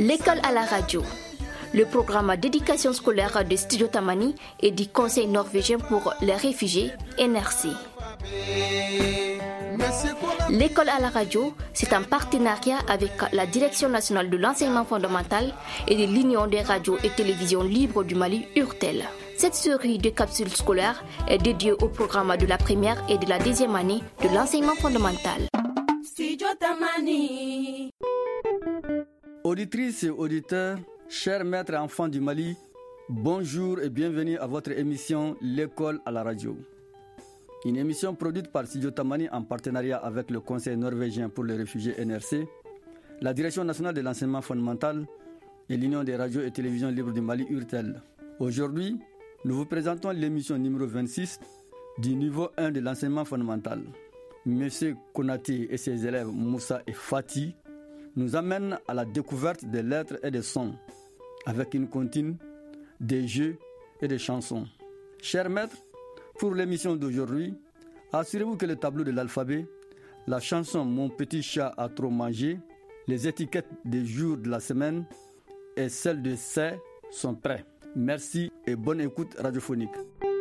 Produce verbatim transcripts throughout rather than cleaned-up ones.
L'école à la radio, le programme d'éducation scolaire de Studio Tamani et du Conseil norvégien pour les réfugiés N R C. L'école à la radio, c'est un partenariat avec la Direction nationale de l'enseignement fondamental et de l'Union des radios et télévisions libres du Mali, U R T E L. Cette série de capsules scolaires est dédiée au programme de la première et de la deuxième année de l'enseignement fondamental. Studio Tamani. Auditrices et auditeurs, chers maîtres et enfants du Mali, bonjour et bienvenue à votre émission L'école à la radio. Une émission produite par Studio Tamani en partenariat avec le Conseil norvégien pour les réfugiés N R C, la Direction nationale de l'enseignement fondamental et l'Union des radios et télévisions libres du Mali, U R T E L. Aujourd'hui, nous vous présentons l'émission numéro vingt-six du niveau un de l'enseignement fondamental. Monsieur Konati et ses élèves Moussa et Fatih nous amènent à la découverte des lettres et des sons, avec une comptine, des jeux et des chansons. Chers maîtres, pour l'émission d'aujourd'hui, assurez-vous que le tableau de l'alphabet, la chanson Mon petit chat a trop mangé, les étiquettes des jours de la semaine et celles de c'est sont prêts. Merci et bonne écoute radiophonique.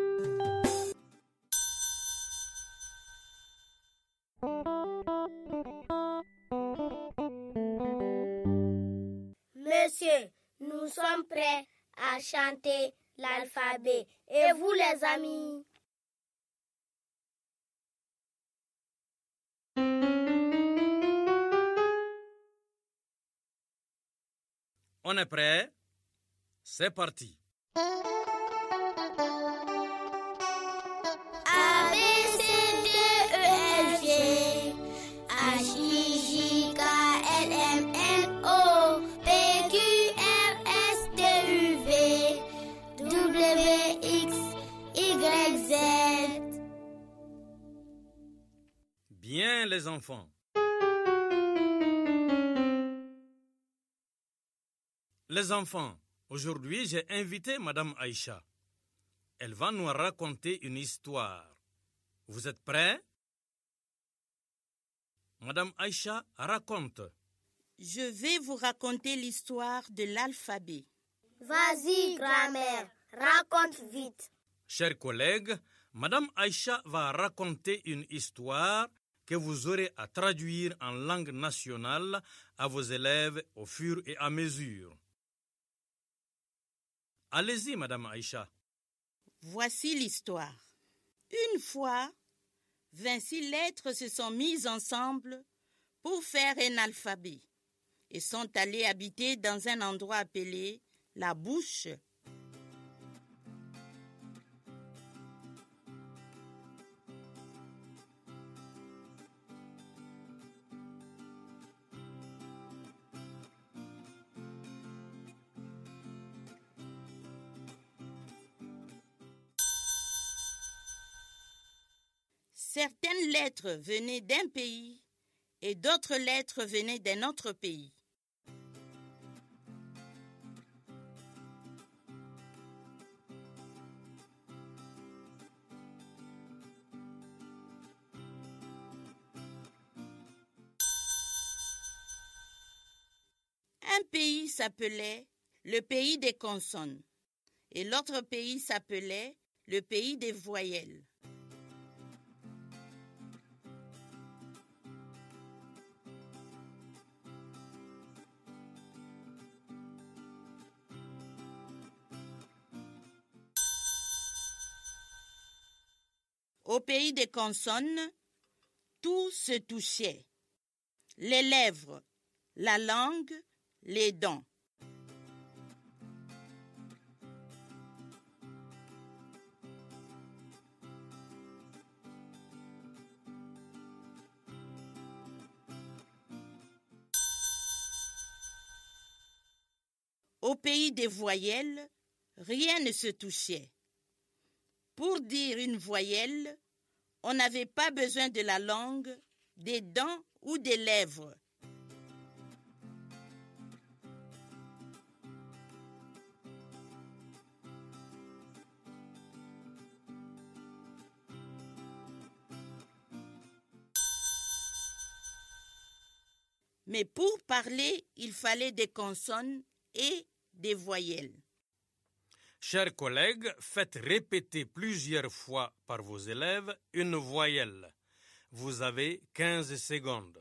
Monsieur, nous sommes prêts à chanter l'alphabet. Et vous les amis? On est prêt? C'est parti. A, B, C, D, E, F, G H, I, J, K, L, M, N, O P, Q, R, S, T, U, V W, X, Y, Z. Bien les enfants. Les enfants, aujourd'hui j'ai invité Madame Aïcha. Elle va nous raconter une histoire. Vous êtes prêts? Madame Aïcha raconte. Je vais vous raconter l'histoire de l'alphabet. Vas-y, grand-mère, raconte vite. Chers collègues, Madame Aïcha va raconter une histoire que vous aurez à traduire en langue nationale à vos élèves au fur et à mesure. Allez-y, Madame Aïcha. Voici l'histoire. Une fois, vingt-six lettres se sont mises ensemble pour faire un alphabet et sont allées habiter dans un endroit appelé la bouche. Certaines lettres venaient d'un pays et d'autres lettres venaient d'un autre pays. Un pays s'appelait le pays des consonnes et l'autre pays s'appelait le pays des voyelles. Au pays des consonnes, tout se touchait. Les lèvres, la langue, les dents. Au pays des voyelles, rien ne se touchait. Pour dire une voyelle, on n'avait pas besoin de la langue, des dents ou des lèvres. Mais pour parler, il fallait des consonnes et des voyelles. Chers collègues, faites répéter plusieurs fois par vos élèves une voyelle. Vous avez quinze secondes.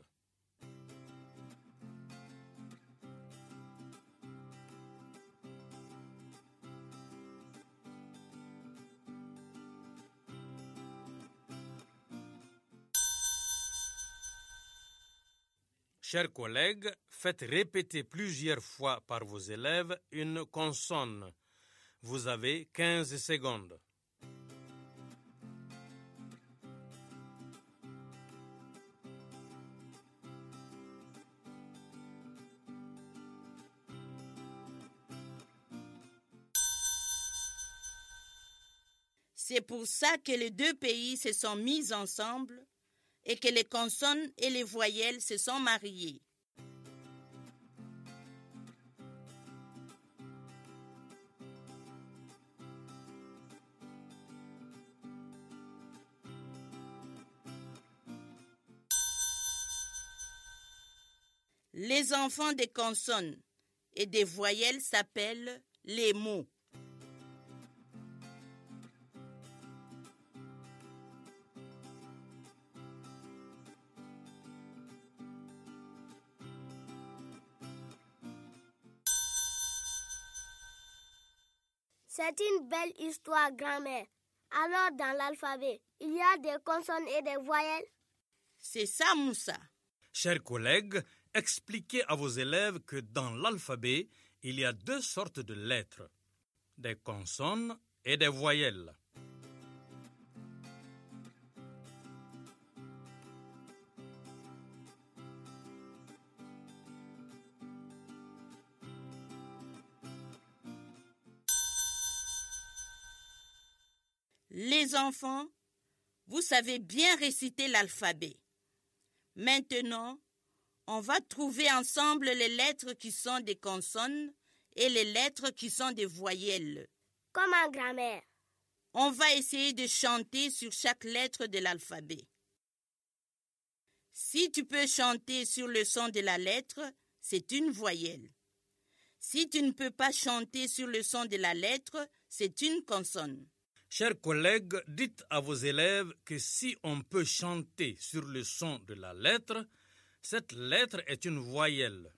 Chers collègues, faites répéter plusieurs fois par vos élèves une consonne. Vous avez quinze secondes. C'est pour ça que les deux pays se sont mis ensemble et que les consonnes et les voyelles se sont mariées. Les enfants des consonnes et des voyelles s'appellent les mots. C'est une belle histoire, grand-mère. Alors, dans l'alphabet, il y a des consonnes et des voyelles? C'est ça, Moussa. Chers collègues, expliquez à vos élèves que dans l'alphabet, il y a deux sortes de lettres, des consonnes et des voyelles. Les enfants, vous savez bien réciter l'alphabet. Maintenant, on va trouver ensemble les lettres qui sont des consonnes et les lettres qui sont des voyelles. Comment, grand-mère? On va essayer de chanter sur chaque lettre de l'alphabet. Si tu peux chanter sur le son de la lettre, c'est une voyelle. Si tu ne peux pas chanter sur le son de la lettre, c'est une consonne. Chers collègues, dites à vos élèves que si on peut chanter sur le son de la lettre, cette lettre est une voyelle.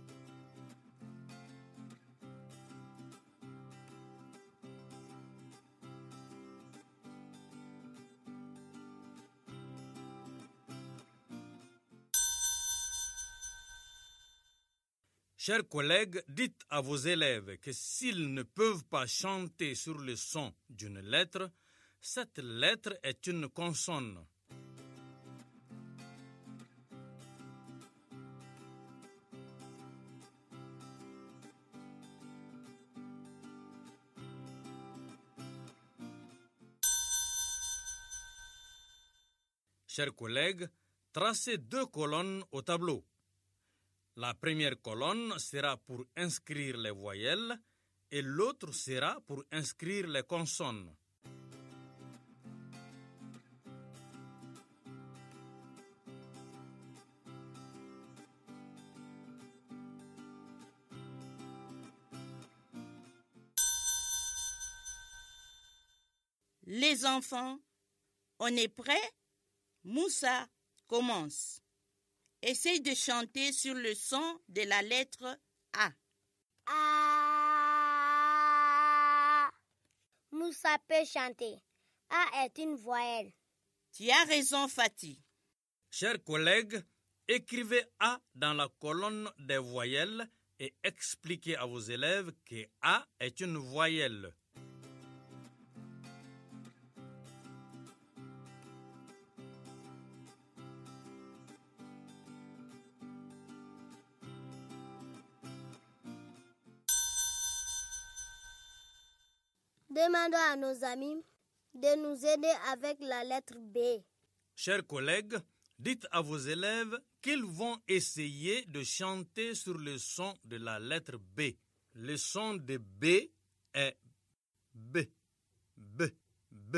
Chers collègues, dites à vos élèves que s'ils ne peuvent pas chanter sur le son d'une lettre, cette lettre est une consonne. Chers collègues, tracez deux colonnes au tableau. La première colonne sera pour inscrire les voyelles et l'autre sera pour inscrire les consonnes. Les enfants, on est prêts? Moussa commence. Essaye de chanter sur le son de la lettre A. A. Moussa peut chanter. A est une voyelle. Tu as raison, Fatih. Chers collègues, écrivez A dans la colonne des voyelles et expliquez à vos élèves que A est une voyelle. Demandons à nos amis de nous aider avec la lettre B. Chers collègues, dites à vos élèves qu'ils vont essayer de chanter sur le son de la lettre B. Le son de B est B, B, B.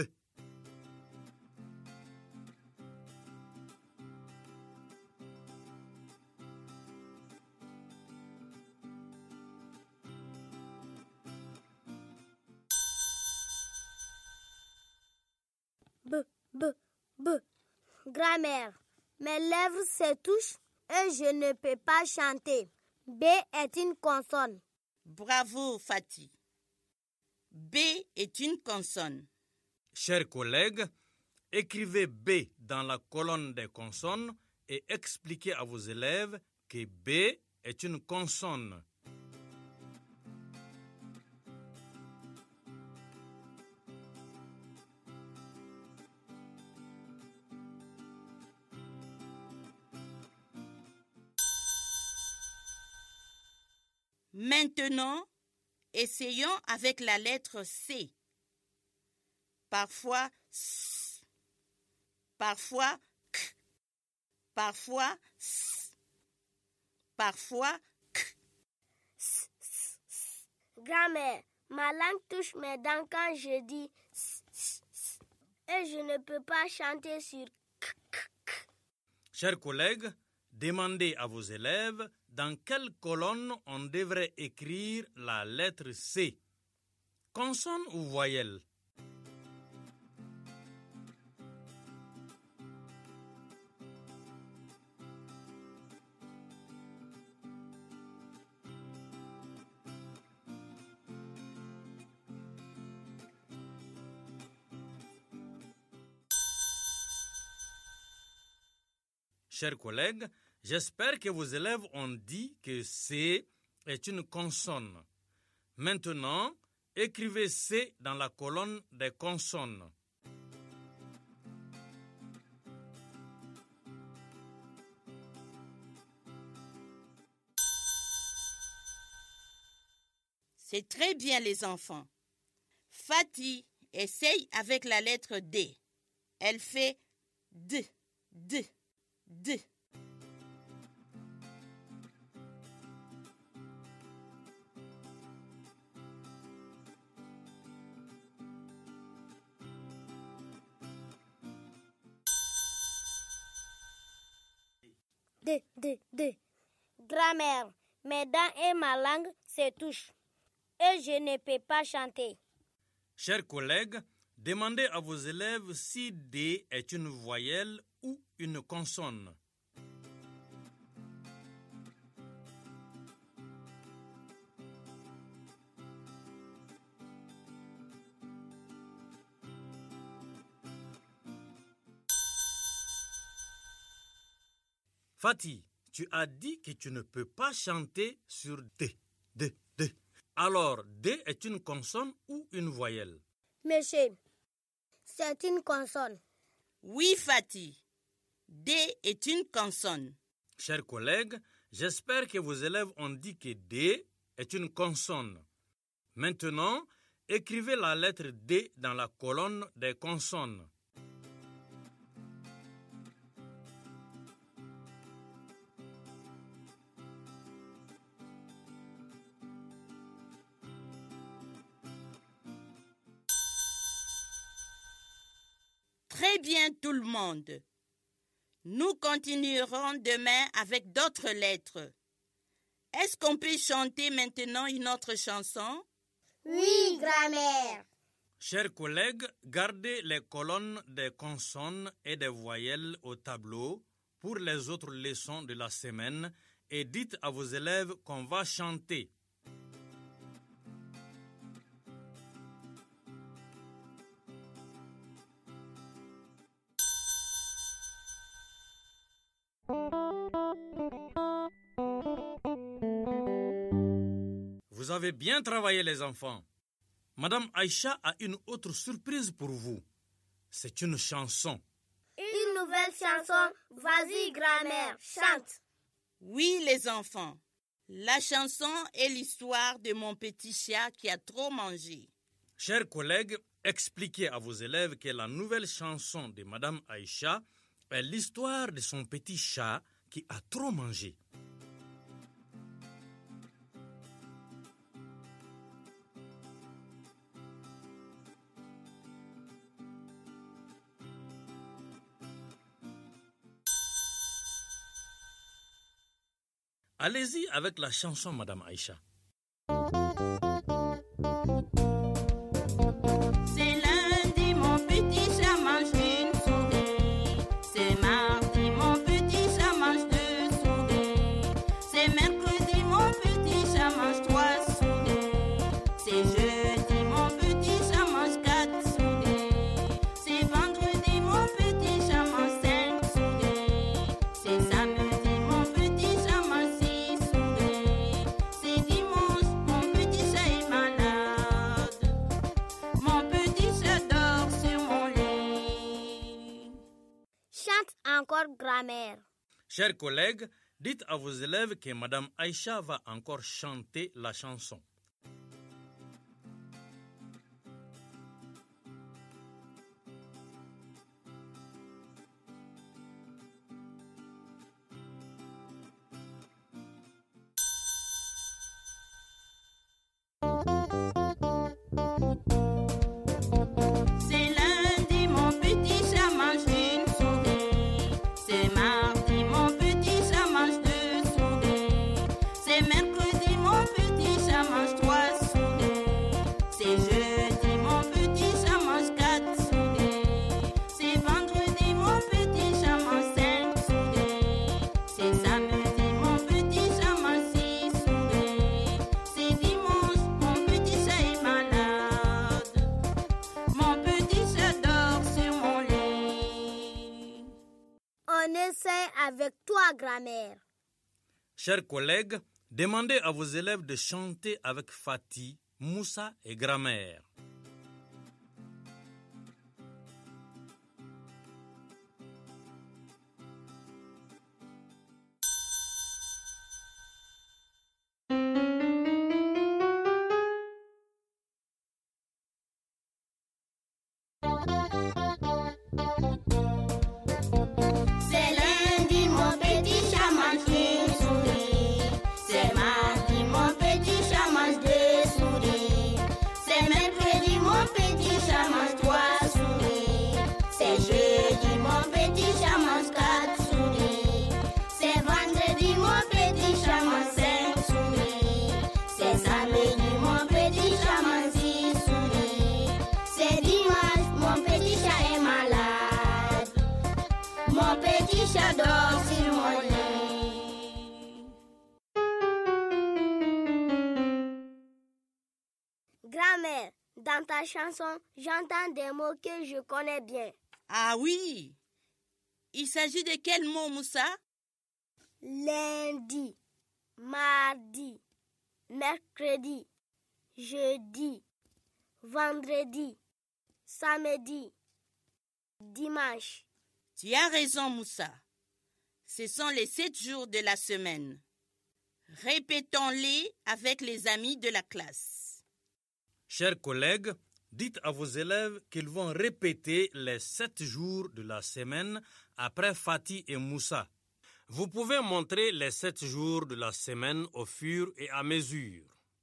B, B. Grammaire. Mes lèvres se touchent et je ne peux pas chanter. B est une consonne. Bravo, Fatih. B est une consonne. Chers collègues, écrivez B dans la colonne des consonnes et expliquez à vos élèves que B est une consonne. Maintenant, essayons avec la lettre C. Parfois S, parfois K, parfois S, parfois K. S, s, s. Grammaire. Ma langue touche mes dents quand je dis s, s, s. Et je ne peux pas chanter sur k, k, k. Chers collègues, demandez à vos élèves dans quelle colonne on devrait écrire la lettre C. Consonne ou voyelle? Chers collègues, j'espère que vos élèves ont dit que C est une consonne. Maintenant, écrivez C dans la colonne des consonnes. C'est très bien les enfants. Fatih essaye avec la lettre D. Elle fait D, D, D. D, D, D. Grammaire. Mes dents et ma langue se touchent. Et je ne peux pas chanter. Chers collègues, demandez à vos élèves si D est une voyelle ou une consonne. Fatih, tu as dit que tu ne peux pas chanter sur D. D, D. Alors, D est une consonne ou une voyelle? Monsieur, c'est une consonne. Oui, Fatih. D est une consonne. Chers collègues, j'espère que vos élèves ont dit que D est une consonne. Maintenant, écrivez la lettre D dans la colonne des consonnes. Très bien tout le monde. Nous continuerons demain avec d'autres lettres. Est-ce qu'on peut chanter maintenant une autre chanson? Oui, grammaire. Chers collègues, gardez les colonnes des consonnes et des voyelles au tableau pour les autres leçons de la semaine et dites à vos élèves qu'on va chanter. Vous avez bien travaillé les enfants. Madame Aïcha a une autre surprise pour vous. C'est une chanson. Une nouvelle chanson. Vas-y, grammaire, chante. Oui, les enfants. La chanson est l'histoire de mon petit chat qui a trop mangé. Chers collègues, expliquez à vos élèves que la nouvelle chanson de Madame Aïcha est l'histoire de son petit chat qui a trop mangé. Allez-y avec la chanson, Madame Aïcha. C'est lundi, mon petit chat mange une soupe. chante encore grammaire. Chers collègues, dites à vos élèves que Madame Aïcha va encore chanter la chanson. Avec toi, grammaire. Chers collègues, demandez à vos élèves de chanter avec Fatih, Moussa et grammaire. J'adore sur mon lit. Grammaire, dans ta chanson, j'entends des mots que je connais bien. Ah oui. Il s'agit de quels mots, Moussa? Lundi, mardi, mercredi, jeudi, vendredi, samedi, dimanche. Tu as raison, Moussa. Ce sont les sept jours de la semaine. Répétons-les avec les amis de la classe. Chers collègues, dites à vos élèves qu'ils vont répéter les sept jours de la semaine après Fatih et Moussa. Vous pouvez montrer les sept jours de la semaine au fur et à mesure.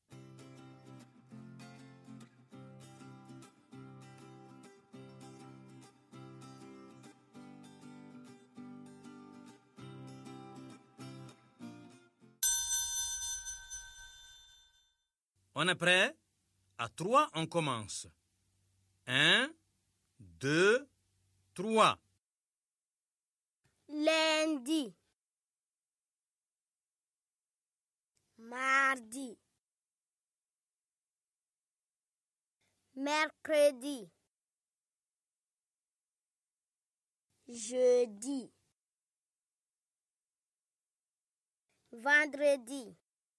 On est prêt? À trois, on commence. Un, deux, trois. Lundi, mardi, mercredi, jeudi, vendredi,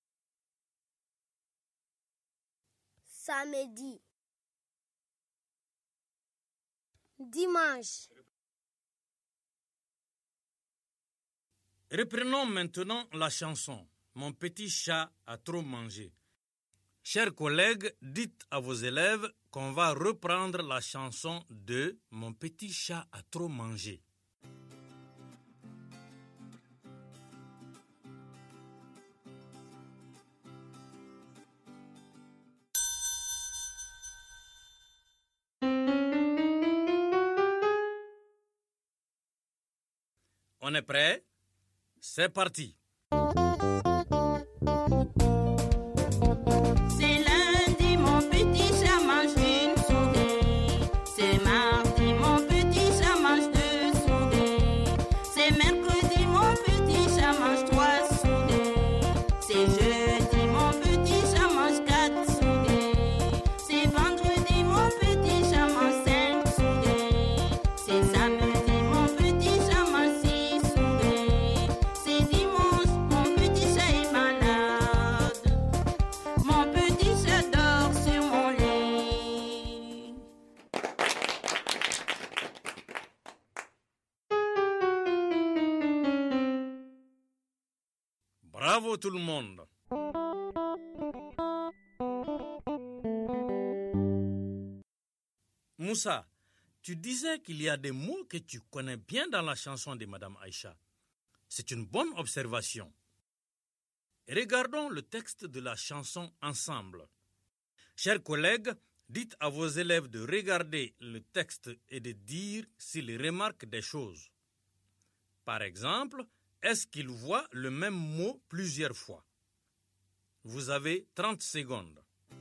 samedi, dimanche. Reprenons maintenant la chanson « Mon petit chat a trop mangé ». Chers collègues, dites à vos élèves qu'on va reprendre la chanson de « Mon petit chat a trop mangé ». On est prêt? C'est parti. C'est lundi, mon petit chat mange une souris. C'est mardi, mon petit chat mange deux souris. C'est mercredi, mon petit chat mange trois souris. C'est jeudi, mon petit chat mange quatre souris. C'est vendredi, mon petit chat mange cinq souris. C'est samedi, mon petit chat mange six souris. C'est dimanche, Bravo tout le monde. Moussa, tu disais qu'il y a des mots que tu connais bien dans la chanson de Madame Aïcha. C'est une bonne observation. Regardons le texte de la chanson ensemble. Chers collègues, dites à vos élèves de regarder le texte et de dire s'ils remarquent des choses. Par exemple, est-ce qu'ils voient le même mot plusieurs fois? Vous avez trente secondes.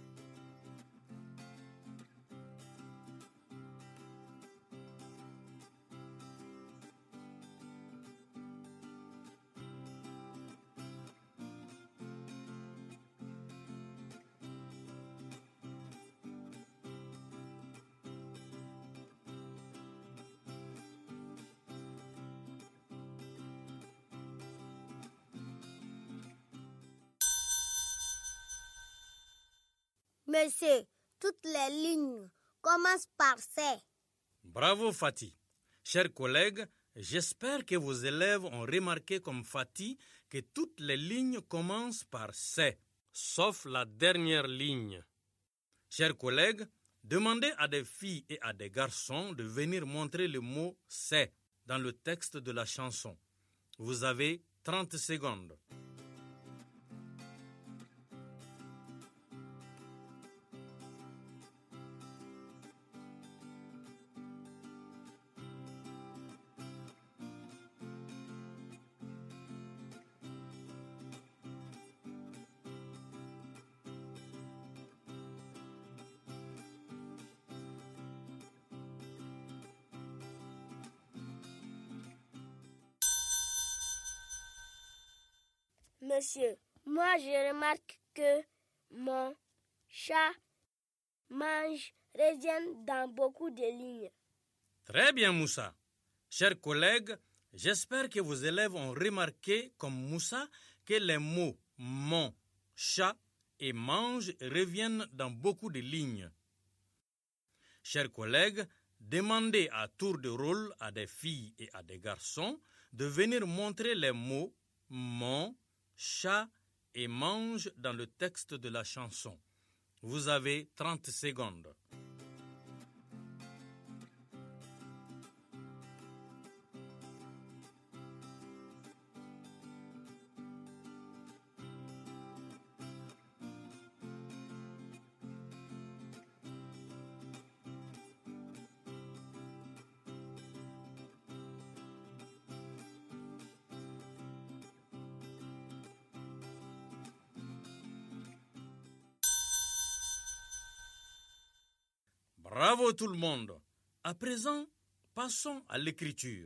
Monsieur, toutes les lignes commencent par C. Bravo Fatih. Chers collègues, j'espère que vos élèves ont remarqué comme Fatih que toutes les lignes commencent par C, sauf la dernière ligne. Chers collègues, demandez à des filles et à des garçons de venir montrer le mot C dans le texte de la chanson. Vous avez trente secondes. Monsieur, moi je remarque que mon chat mange revient dans beaucoup de lignes. Très bien Moussa. Chers collègues, j'espère que vos élèves ont remarqué comme Moussa que les mots mon, chat et mange reviennent dans beaucoup de lignes. Chers collègues, demandez à tour de rôle à des filles et à des garçons de venir montrer les mots mon, chat et mange dans le texte de la chanson. Vous avez trente secondes. Bravo tout le monde. À présent, passons à l'écriture.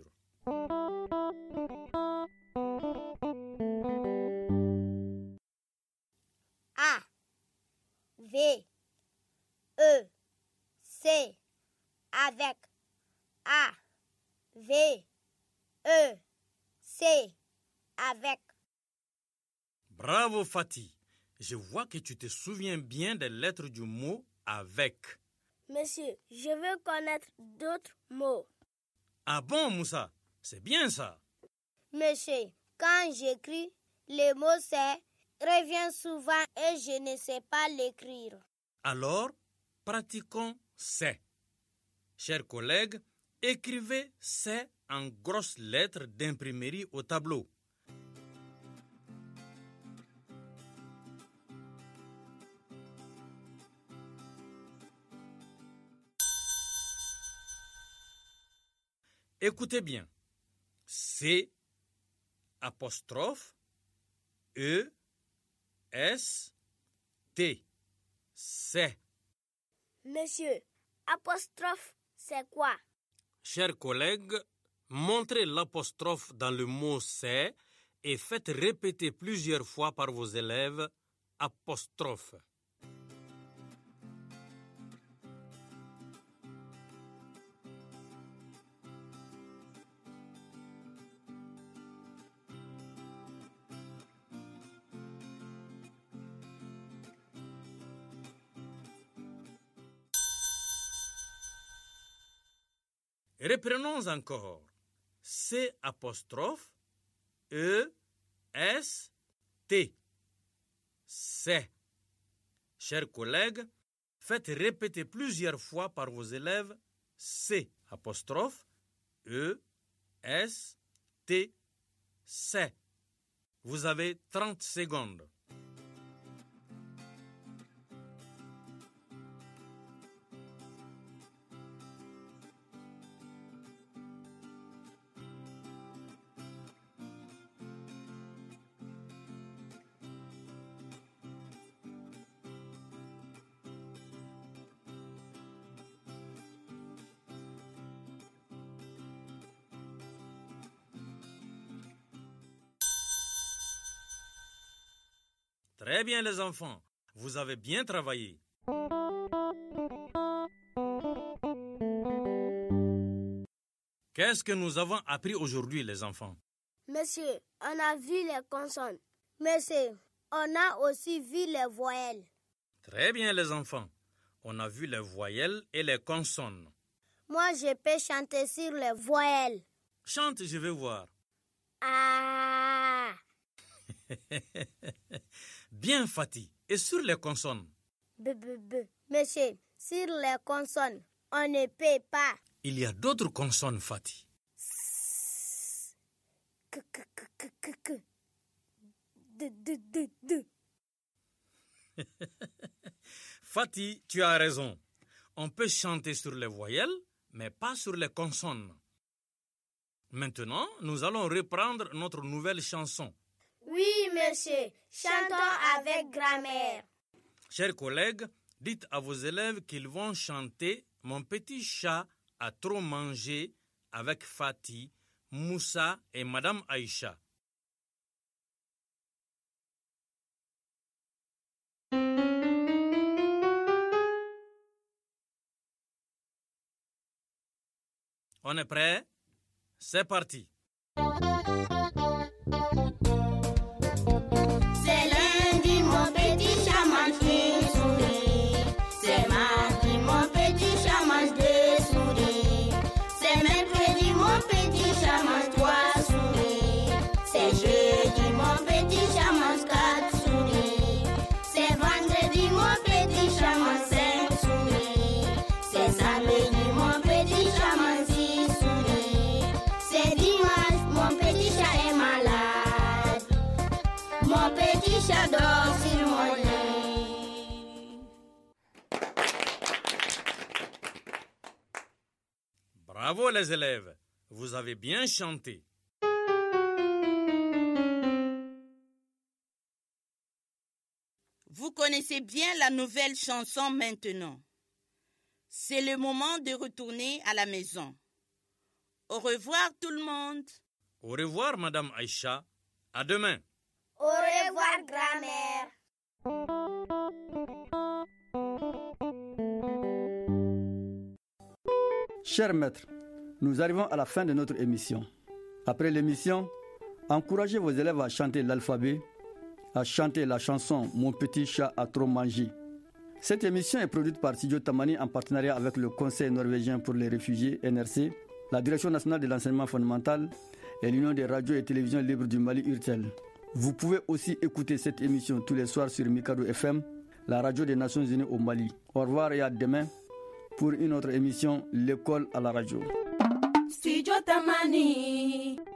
A, V, E, C, avec. A, V, E, C, avec. Bravo Fatih. Je vois que tu te souviens bien des lettres du mot avec. Monsieur, je veux connaître d'autres mots. Ah bon, Moussa? C'est bien ça. Monsieur, quand j'écris, le mot c'est revient souvent et je ne sais pas l'écrire. Alors, pratiquons c'est. Chers collègues, écrivez c'est en grosses lettres d'imprimerie au tableau. Écoutez bien. C, apostrophe, E, S, T. C'est. Monsieur, apostrophe, c'est quoi? Chers collègues, montrez l'apostrophe dans le mot c'est et faites répéter plusieurs fois par vos élèves apostrophe. Reprenons encore. C apostrophe, E, S, T, c'est. Chers collègues, faites répéter plusieurs fois par vos élèves C, apostrophe, E, S, T, c'est. Vous avez trente secondes. Très bien les enfants, vous avez bien travaillé. Qu'est-ce que nous avons appris aujourd'hui les enfants? Monsieur, on a vu les consonnes. Monsieur, on a aussi vu les voyelles. Très bien les enfants, on a vu les voyelles et les consonnes. Moi, je peux chanter sur les voyelles. Chante, je vais voir. Ah. Bien Fatih, et sur les consonnes? B, b, b. Monsieur, sur les consonnes, on ne peut pas. Il y a d'autres consonnes, Fatih. K, k, k, k, k, k. D, d, d, d. Fatih, tu as raison. On peut chanter sur les voyelles, mais pas sur les consonnes. Maintenant, nous allons reprendre notre nouvelle chanson. Oui, monsieur. Chantons avec grammaire. Chers collègues, dites à vos élèves qu'ils vont chanter « Mon petit chat a trop mangé » avec Fatih, Moussa et Madame Aïcha. On est prêt? C'est parti. C'est lundi, mon petit chat mange une souris. C'est mardi, mon petit chat mange deux souris. C'est mercredi, mon petit chat mange trois souris. C'est jeudi, mon petit chat mange quatre souris. C'est vendredi, mon petit chat mange cinq souris. C'est samedi, mon petit chat mange six souris. C'est dimanche, mon petit chat est malade. Mon petit chat dort sur mon lit. Bravo les élèves, vous avez bien chanté. Vous connaissez bien la nouvelle chanson maintenant. C'est le moment de retourner à la maison. Au revoir tout le monde. Au revoir Madame Aïcha, à demain. Au revoir, grand-mère. Chers maîtres, nous arrivons à la fin de notre émission. Après l'émission, encouragez vos élèves à chanter l'alphabet, à chanter la chanson « Mon petit chat a trop mangé ». Cette émission est produite par Studio Tamani en partenariat avec le Conseil norvégien pour les réfugiés, N R C, la Direction nationale de l'enseignement fondamental et l'Union des radios et télévisions libres du Mali, U R T E L. Vous pouvez aussi écouter cette émission tous les soirs sur Mikado F M, la radio des Nations Unies au Mali. Au revoir et à demain pour une autre émission, L'école à la radio. Studio Tamani.